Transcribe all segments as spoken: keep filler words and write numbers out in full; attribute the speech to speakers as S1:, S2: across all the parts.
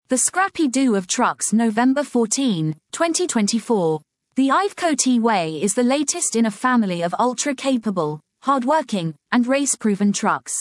S1: The Scrappy Doo of Trucks, November fourteenth, twenty twenty-four. The Iveco T-Way is the latest in a family of ultra-capable, hard-working, and race-proven trucks.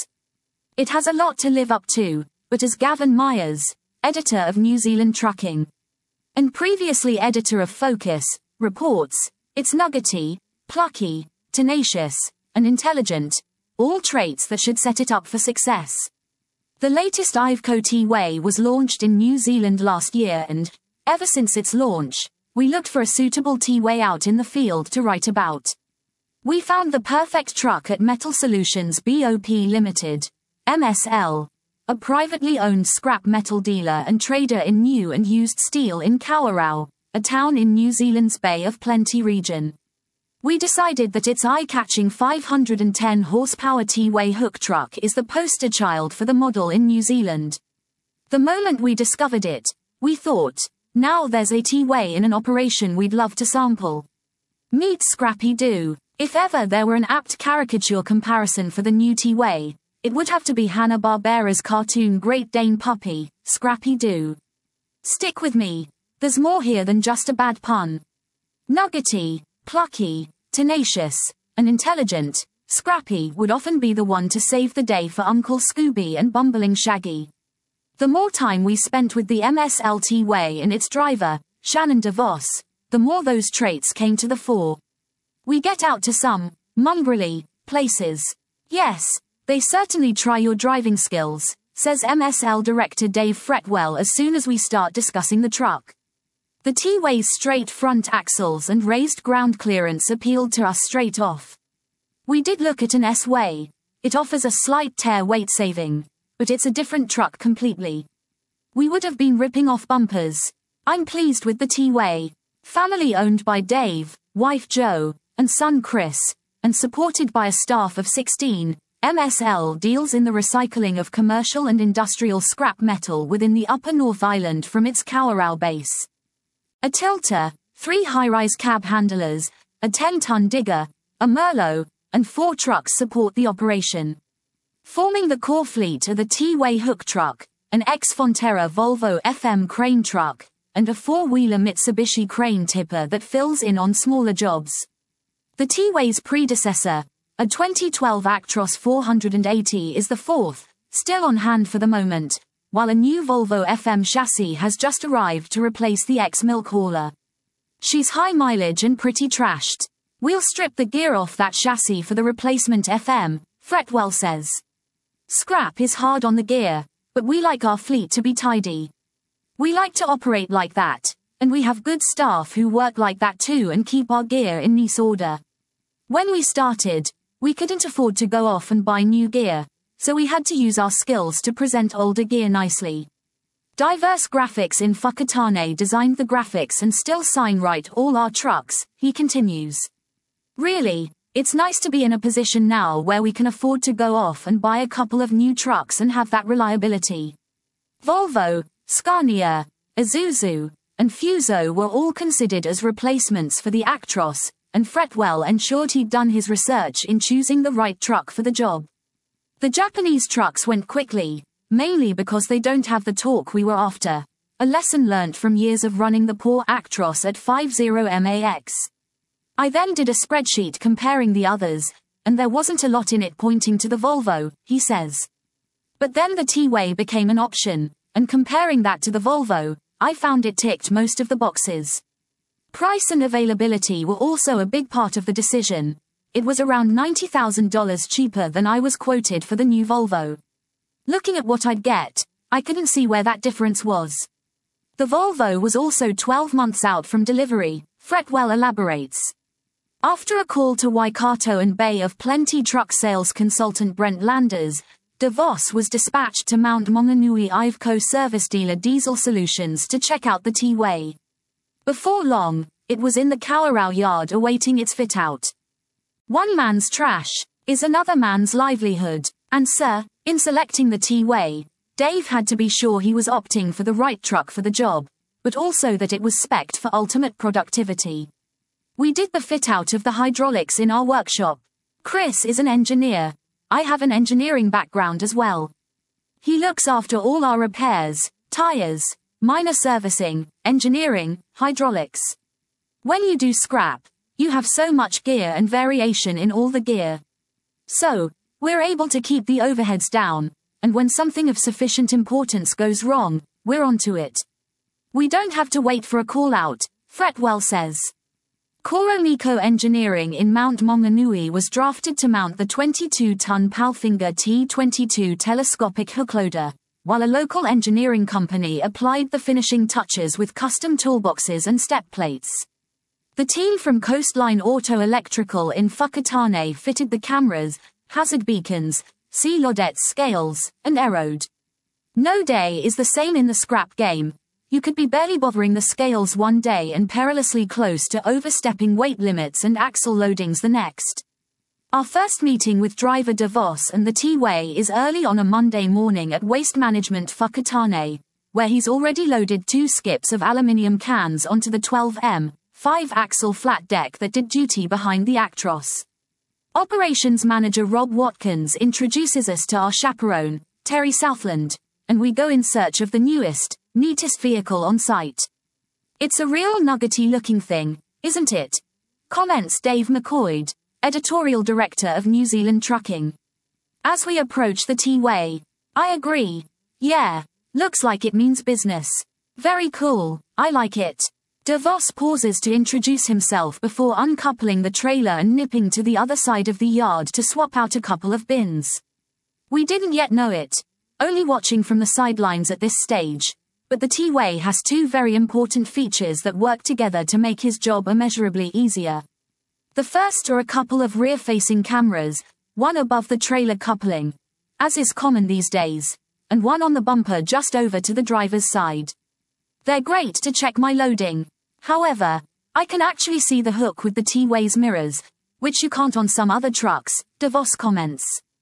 S1: It has a lot to live up to, but as Gavin Myers, editor of New Zealand Trucking, and previously editor of Focus, reports, it's nuggety, plucky, tenacious, and intelligent, all traits that should set it up for success. The latest Iveco T-Way was launched in New Zealand last year and, ever since its launch, we looked for a suitable T-Way out in the field to write about. We found the perfect truck at Metal Solutions B O P Limited, M S L, a privately owned scrap metal dealer and trader in new and used steel in Kawerau, a town in New Zealand's Bay of Plenty region. We decided that its eye-catching five hundred ten horsepower T-Way hook truck is the poster child for the model in New Zealand. The moment we discovered it, we thought, now there's a T-Way in an operation we'd love to sample. Meet Scrappy Doo. If ever there were an apt caricature comparison for the new T-Way, it would have to be Hanna-Barbera's cartoon Great Dane puppy, Scrappy Doo. Stick with me. There's more here than just a bad pun. Nuggety, plucky, tenacious, and intelligent, Scrappy would often be the one to save the day for Uncle Scooby and bumbling Shaggy. The more time we spent with the M S L T-Way and its driver, Shannon DeVos, the more those traits came to the fore. We get out to some, mongrelly, places. Yes, they certainly try your driving skills, says M S L director Dave Fretwell as soon as we start discussing the truck. The T-Way's straight front axles and raised ground clearance appealed to us straight off. We did look at an S-Way. It offers a slight tear weight saving, but it's a different truck completely. We would have been ripping off bumpers. I'm pleased with the T-Way. Family owned by Dave, wife Jo, and son Chris, and supported by a staff of sixteen, M S L deals in the recycling of commercial and industrial scrap metal within the Upper North Island from its Kawerau base. A tilter, three high-rise cab handlers, a ten-ton digger, a Merlot, and four trucks support the operation. Forming the core fleet are the T-Way hook truck, an ex-Fonterra Volvo F M crane truck, and a four-wheeler Mitsubishi crane tipper that fills in on smaller jobs. The T-Way's predecessor, a twenty twelve Actros four eighty, is the fourth, still on hand for the moment, while a new Volvo F M chassis has just arrived to replace the ex-milk hauler. She's high mileage and pretty trashed. We'll strip the gear off that chassis for the replacement F M, Fretwell says. Scrap is hard on the gear, but we like our fleet to be tidy. We like to operate like that, and we have good staff who work like that too and keep our gear in nice order. When we started, we couldn't afford to go off and buy new gear, so we had to use our skills to present older gear nicely. Diverse Graphics in Whakatane designed the graphics and still sign write all our trucks, he continues. Really, it's nice to be in a position now where we can afford to go off and buy a couple of new trucks and have that reliability. Volvo, Scania, Isuzu, and Fuso were all considered as replacements for the Actros, and Fretwell ensured he'd done his research in choosing the right truck for the job. The Japanese trucks went quickly, mainly because they don't have the torque we were after, a lesson learnt from years of running the poor Actros at fifty max. I then did a spreadsheet comparing the others, and there wasn't a lot in it pointing to the Volvo, he says. But then the T-Way became an option, and comparing that to the Volvo, I found it ticked most of the boxes. Price and availability were also a big part of the decision. It was around ninety thousand dollars cheaper than I was quoted for the new Volvo. Looking at what I'd get, I couldn't see where that difference was. The Volvo was also twelve months out from delivery, Fretwell elaborates. After a call to Waikato and Bay of Plenty truck sales consultant Brent Landers, DeVos was dispatched to Mount Maunganui Iveco service dealer Diesel Solutions to check out the T-Way. Before long, it was in the Kawerau yard awaiting its fit-out. One man's trash is another man's livelihood, and sir, in selecting the T-Way, Dave had to be sure he was opting for the right truck for the job, but also that it was spec'd for ultimate productivity. We did the fit-out of the hydraulics in our workshop. Chris is an engineer. I have an engineering background as well. He looks after all our repairs, tires, minor servicing, engineering, hydraulics. When you do scrap, you have so much gear and variation in all the gear. So, we're able to keep the overheads down, and when something of sufficient importance goes wrong, we're onto it. We don't have to wait for a call-out, Fretwell says. Koromiko Engineering in Mount Maunganui was drafted to mount the twenty-two ton Palfinger T twenty-two telescopic hookloader, while a local engineering company applied the finishing touches with custom toolboxes and step plates. The team from Coastline Auto Electrical in Whakatane fitted the cameras, hazard beacons, sea Lodette scales, and aerode. No day is the same in the scrap game. You could be barely bothering the scales one day and perilously close to overstepping weight limits and axle loadings the next. Our first meeting with driver DeVos and the T-Way is early on a Monday morning at Waste Management Whakatane, where he's already loaded two skips of aluminium cans onto the twelve M, five axle flat deck that did duty behind the Actros. Operations Manager Rob Watkins introduces us to our chaperone, Terry Southland, and we go in search of the newest, neatest vehicle on site. It's a real nuggety-looking thing, isn't it? Comments Dave McCoyd, Editorial Director of New Zealand Trucking. As we approach the T-Way, I agree. Yeah, looks like it means business. Very cool, I like it. DeVos pauses to introduce himself before uncoupling the trailer and nipping to the other side of the yard to swap out a couple of bins. We didn't yet know it, only watching from the sidelines at this stage, but the T-Way has two very important features that work together to make his job immeasurably easier. The first are a couple of rear-facing cameras, one above the trailer coupling, as is common these days, and one on the bumper just over to the driver's side. They're great to check my loading. However, I can actually see the hook with the T-Way's mirrors, which you can't on some other trucks, DeVos comments.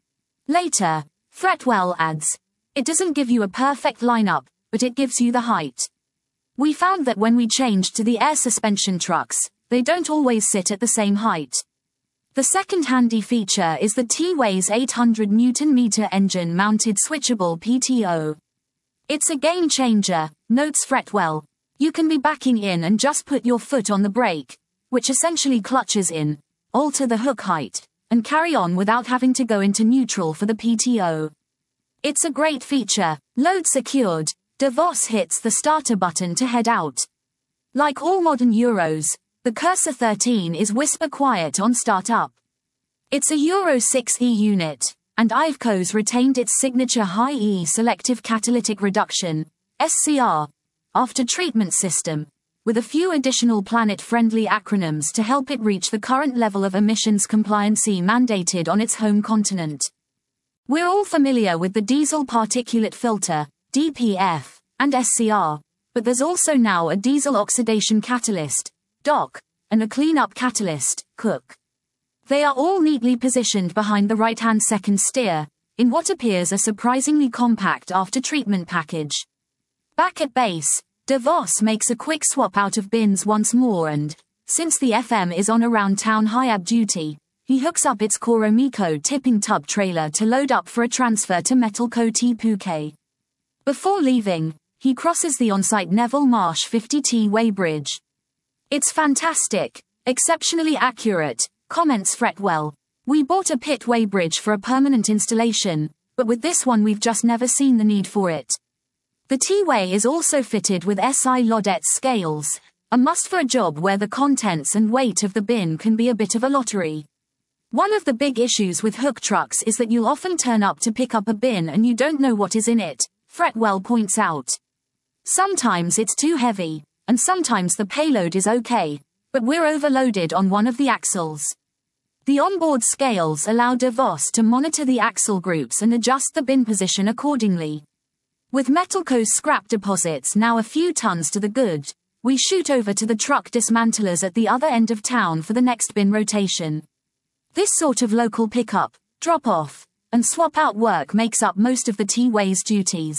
S1: Later, Fretwell adds, it doesn't give you a perfect lineup, but it gives you the height. We found that when we changed to the air suspension trucks, they don't always sit at the same height. The second handy feature is the T-Way's eight hundred newton meter engine-mounted switchable P T O. It's a game changer, notes Fretwell. You can be backing in and just put your foot on the brake, which essentially clutches in, alter the hook height, and carry on without having to go into neutral for the P T O. It's a great feature. Load secured, DeVos hits the starter button to head out. Like all modern Euros, the Cursor thirteen is whisper quiet on startup. It's a Euro six E unit, and Iveco's retained its signature high E selective catalytic reduction, S C R, after treatment system, with a few additional planet-friendly acronyms to help it reach the current level of emissions compliancy mandated on its home continent. We're all familiar with the diesel particulate filter, D P F, and S C R, but there's also now a diesel oxidation catalyst, D O C, and a cleanup catalyst, C O C. They are all neatly positioned behind the right-hand second steer, in what appears a surprisingly compact after-treatment package. Back at base, DeVos makes a quick swap out of bins once more and, since the F M is on around town Hiab duty, he hooks up its Koromiko tipping tub trailer to load up for a transfer to Metalco Te Puke. Before leaving, he crosses the on-site Neville Marsh fifty T weighbridge. It's fantastic, exceptionally accurate, comments Fretwell. We bought a pit weighbridge for a permanent installation, but with this one we've just never seen the need for it. The T-Way is also fitted with S I Lodette scales, a must for a job where the contents and weight of the bin can be a bit of a lottery. One of the big issues with hook trucks is that you'll often turn up to pick up a bin and you don't know what is in it, Fretwell points out. Sometimes it's too heavy, and sometimes the payload is okay, but we're overloaded on one of the axles. The onboard scales allow DeVos to monitor the axle groups and adjust the bin position accordingly. With Metalco's scrap deposits now a few tons to the good, we shoot over to the truck dismantlers at the other end of town for the next bin rotation. This sort of local pickup, drop-off, and swap-out work makes up most of the T-Way's duties.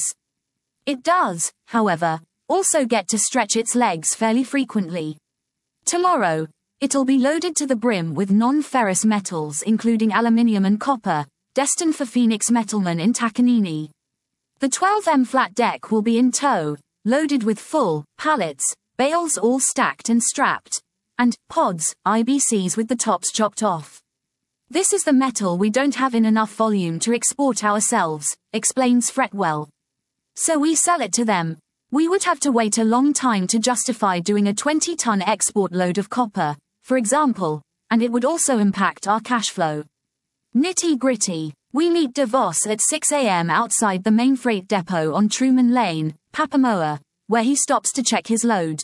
S1: It does, however, also get to stretch its legs fairly frequently. Tomorrow, it'll be loaded to the brim with non-ferrous metals including aluminium and copper, destined for Phoenix Metalman in Takanini. The twelve M flat deck will be in tow, loaded with full pallets, bales all stacked and strapped, and pods, I B Cs with the tops chopped off. This is the metal we don't have in enough volume to export ourselves, explains Fretwell. So we sell it to them. We would have to wait a long time to justify doing a twenty-ton export load of copper, for example, and it would also impact our cash flow. Nitty-gritty. We meet DeVos at six a m outside the main freight depot on Truman Lane, Papamoa, where he stops to check his load.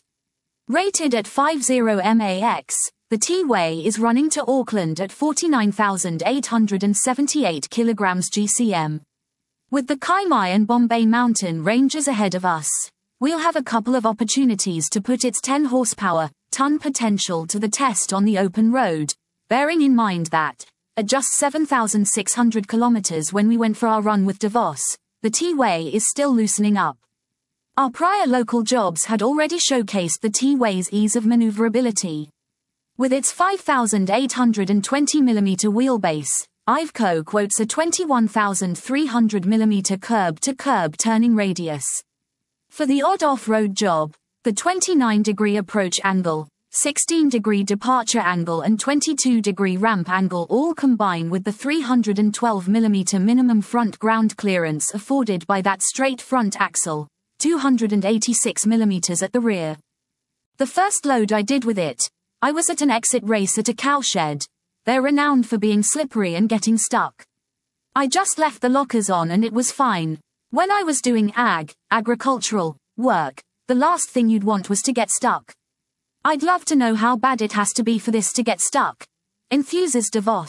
S1: Rated at fifty max, the T-Way is running to Auckland at forty-nine thousand eight hundred seventy-eight kilograms G C M. With the Kaimai and Bombay mountain ranges ahead of us, we'll have a couple of opportunities to put its ten horsepower, ton potential to the test on the open road, bearing in mind that, at just seven thousand six hundred kilometers when we went for our run with DeVos, the T-Way is still loosening up. Our prior local jobs had already showcased the T-Way's ease of maneuverability. With its five thousand eight hundred twenty millimeter wheelbase, Iveco quotes a twenty-one thousand three hundred millimeter curb-to-curb turning radius. For the odd off-road job, the twenty-nine degree approach angle, sixteen degree departure angle and twenty-two degree ramp angle all combine with the three hundred twelve millimeter minimum front ground clearance afforded by that straight front axle, two hundred eighty-six millimeters at the rear. The first load I did with it, I was at an exit race at a cowshed. They're renowned for being slippery and getting stuck. I just left the lockers on and it was fine. When I was doing ag, agricultural, work, the last thing you'd want was to get stuck. I'd love to know how bad it has to be for this to get stuck, enthuses DeVos.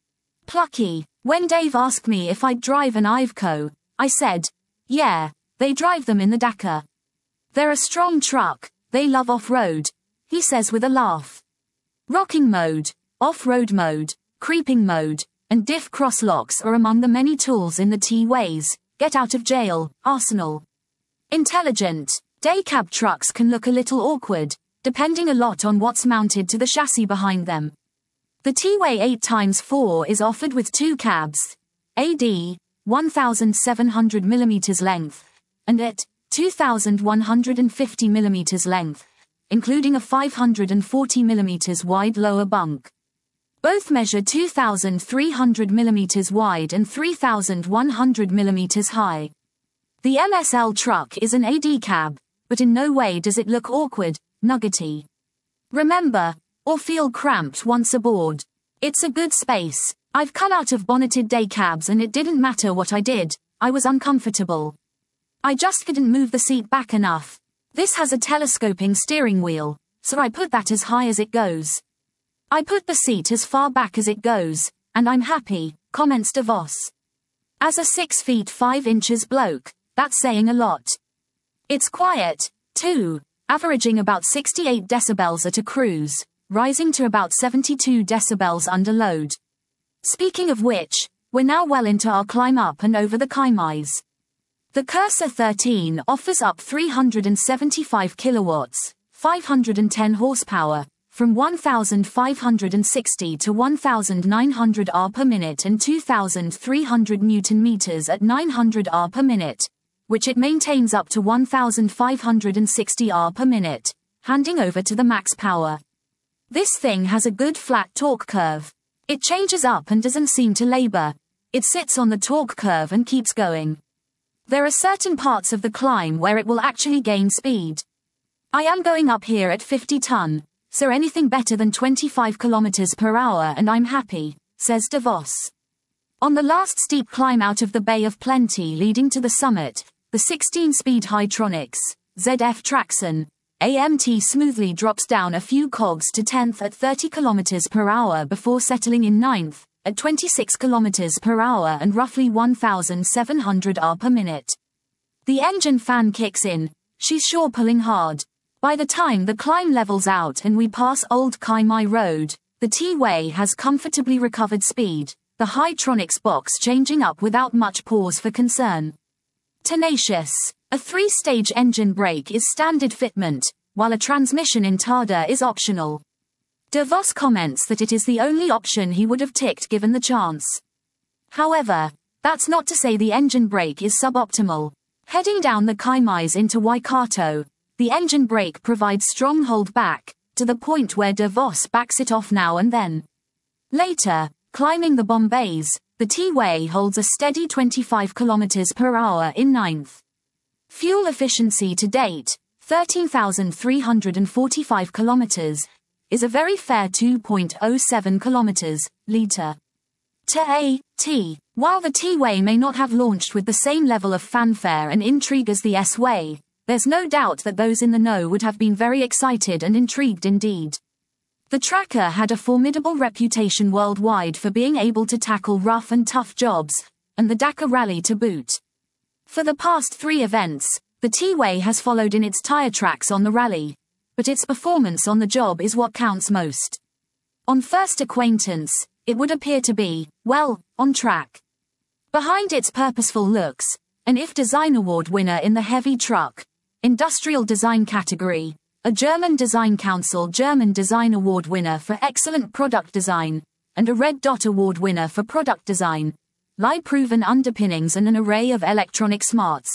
S1: Plucky. When Dave asked me if I'd drive an Iveco, I said, yeah, they drive them in the Dakar. They're a strong truck, they love off-road, he says with a laugh. Rocking mode, off-road mode, creeping mode, and diff cross locks are among the many tools in the T-Way's get out of jail arsenal. Intelligent. Day cab trucks can look a little awkward, depending a lot on what's mounted to the chassis behind them. The T-Way eight by four is offered with two cabs, A D, one thousand seven hundred millimeters length, and at two thousand one hundred fifty millimeters length, including a five hundred forty millimeters wide lower bunk. Both measure two thousand three hundred millimeters wide and three thousand one hundred millimeters high. The M S L truck is an A D cab, but in no way does it look awkward, nuggety. Remember, or feel cramped once aboard. It's a good space. I've come out of bonneted day cabs and it didn't matter what I did, I was uncomfortable. I just couldn't move the seat back enough. This has a telescoping steering wheel, so I put that as high as it goes. I put the seat as far back as it goes, and I'm happy, comments DeVos. As a six feet five inches bloke, that's saying a lot. It's quiet, too, averaging about sixty-eight decibels at a cruise, rising to about seventy-two decibels under load. Speaking of which, we're now well into our climb up and over the Kaimais. The Cursor thirteen offers up three hundred seventy-five kilowatts, five hundred ten horsepower, from one thousand five hundred sixty to one thousand nine hundred R per minute and two thousand three hundred newton meters at nine hundred R per minute, which it maintains up to one thousand five hundred sixty R per minute, handing over to the max power. This thing has a good flat torque curve. It changes up and doesn't seem to labor. It sits on the torque curve and keeps going. There are certain parts of the climb where it will actually gain speed. I am going up here at fifty ton, so anything better than twenty-five kilometers per hour and I'm happy, says DeVos. On the last steep climb out of the Bay of Plenty leading to the summit, the sixteen-speed Hytronics, Z F Traxxon, A M T smoothly drops down a few cogs to tenth at thirty kilometers per hour before settling in ninth, at twenty-six kilometers per hour and roughly one thousand seven hundred R per minute. The engine fan kicks in, she's sure pulling hard. By the time the climb levels out and we pass Old Kaimai Road, the T-Way has comfortably recovered speed, the Hytronics box changing up without much pause for concern. Tenacious. A three-stage engine brake is standard fitment, while a transmission in T A D A is optional. DeVos comments that it is the only option he would have ticked given the chance. However, that's not to say the engine brake is suboptimal. Heading down the Kaimais into Waikato, the engine brake provides strong hold back, to the point where De Vos backs it off now and then. Later, climbing the Bombays, the T-Way holds a steady twenty-five kilometers per hour in ninth. Fuel efficiency to date, thirteen thousand three hundred forty-five kilometers, is a very fair two point oh seven kilometers, litre. To A T, while the T-Way may not have launched with the same level of fanfare and intrigue as the S-Way, there's no doubt that those in the know would have been very excited and intrigued indeed. The tracker had a formidable reputation worldwide for being able to tackle rough and tough jobs, and the Dakar Rally to boot. For the past three events, the T-Way has followed in its tyre tracks on the rally, but its performance on the job is what counts most. On first acquaintance, it would appear to be, well, on track. Behind its purposeful looks, an I F Design Award winner in the heavy truck, industrial design category, a German Design Council German Design Award winner for excellent product design, and a Red Dot Award winner for product design, lie proven underpinnings and an array of electronic smarts.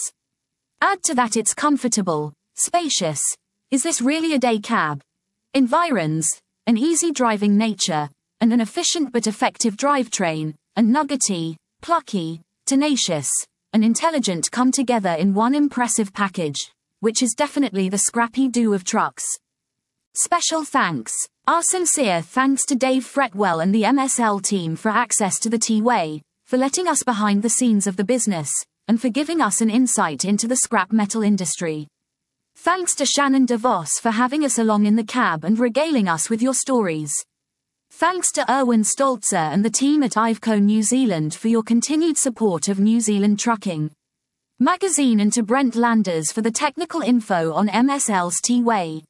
S1: Add to that its comfortable, spacious, is this really a day cab? Environs, an easy driving nature, and an efficient but effective drivetrain, and nuggety, plucky, tenacious, and intelligent come together in one impressive package, which is definitely the scrappy do of trucks. Special thanks. Our sincere thanks to Dave Fretwell and the M S L team for access to the T-Way, for letting us behind the scenes of the business, and for giving us an insight into the scrap metal industry. Thanks to Shannon De Vos for having us along in the cab and regaling us with your stories. Thanks to Erwin Stolzer and the team at Iveco New Zealand for your continued support of New Zealand Trucking Magazine, and to Brent Landers for the technical info on M S L's T-Way.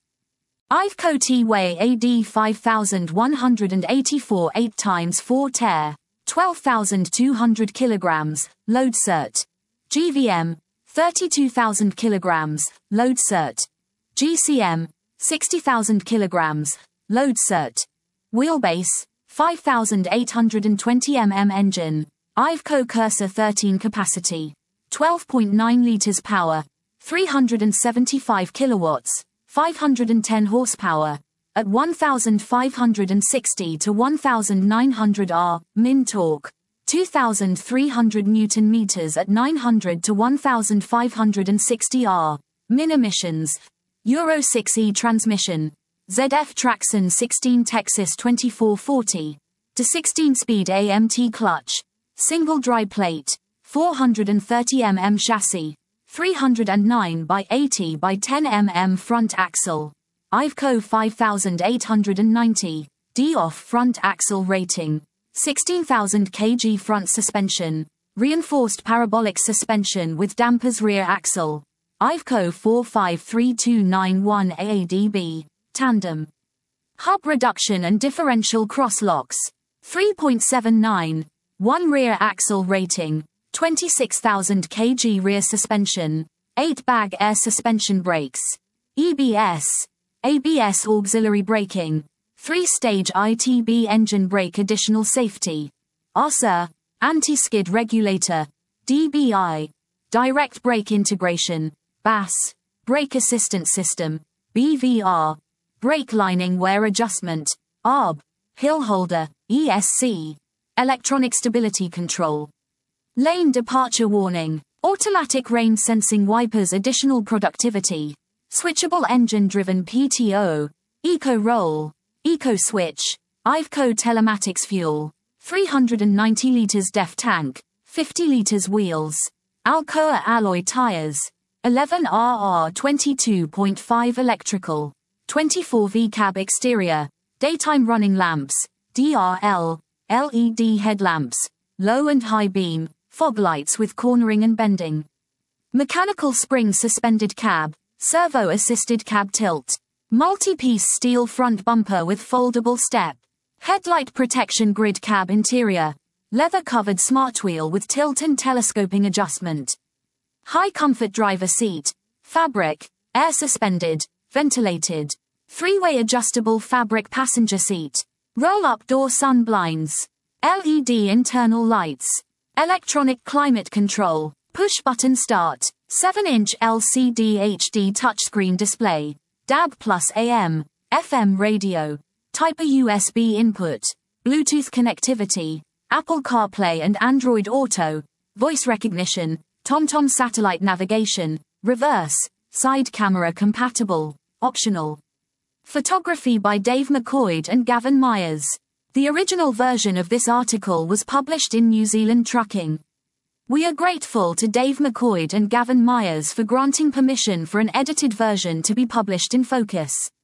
S1: Iveco T-Way A D five one eight four eight by four tear, twelve thousand two hundred kilograms, load cert. G V M, thirty-two thousand kilograms, load cert. G C M, sixty thousand kilograms, load cert. Wheelbase, five thousand eight hundred twenty millimeters engine, Iveco Cursor thirteen capacity, twelve point nine liters power, three hundred seventy-five kilowatts, five hundred ten horsepower, at one thousand five hundred sixty to one thousand nine hundred R, min torque, two thousand three hundred newton meters at nine hundred to one thousand five hundred sixty R, min emissions, Euro six E transmission, Z F Traxxon sixteen Texas twenty-four forty, to sixteen speed A M T clutch, single dry plate, four hundred thirty millimeter chassis, three hundred nine by eighty by ten millimeter front axle, Iveco five thousand eight hundred ninety, D-off front axle rating, sixteen thousand kilograms front suspension, reinforced parabolic suspension with dampers rear axle, Iveco four five three two nine one A A D B. Tandem. Hub reduction and differential cross locks. three point seven nine. one rear axle rating. twenty-six thousand kilograms rear suspension. eight bag air suspension brakes. E B S. A B S auxiliary braking. three stage I T B engine brake additional safety. A S A. Anti-skid regulator. D B I. Direct brake integration. B A S. Brake assistance system. B V R. Brake lining wear adjustment, A R B, hill holder, E S C, electronic stability control. Lane departure warning, automatic rain sensing wipers additional productivity, switchable engine driven P T O, Eco Roll, Eco Switch, Iveco Telematics fuel, three hundred ninety liters def tank, fifty liters wheels, Alcoa alloy tires, eleven R R twenty-two point five electrical. twenty-four V cab exterior, daytime running lamps, D R L, L E D headlamps, low and high beam, fog lights with cornering and bending. Mechanical spring suspended cab, servo assisted cab tilt, multi-piece steel front bumper with foldable step, headlight protection grid cab interior, leather covered smart wheel with tilt and telescoping adjustment. High comfort driver seat, fabric, air suspended, ventilated, three-way adjustable fabric passenger seat, roll-up door sun blinds, L E D internal lights, electronic climate control, push-button start, seven inch L C D H D touchscreen display, D A B plus A M, F M radio, Type A U S B input, Bluetooth connectivity, Apple CarPlay and Android Auto, voice recognition, TomTom satellite navigation, reverse, side camera compatible, optional. Photography by Dave McCoyd and Gavin Myers. The original version of this article was published in New Zealand Trucking. We are grateful to Dave McCoyd and Gavin Myers for granting permission for an edited version to be published in Focus.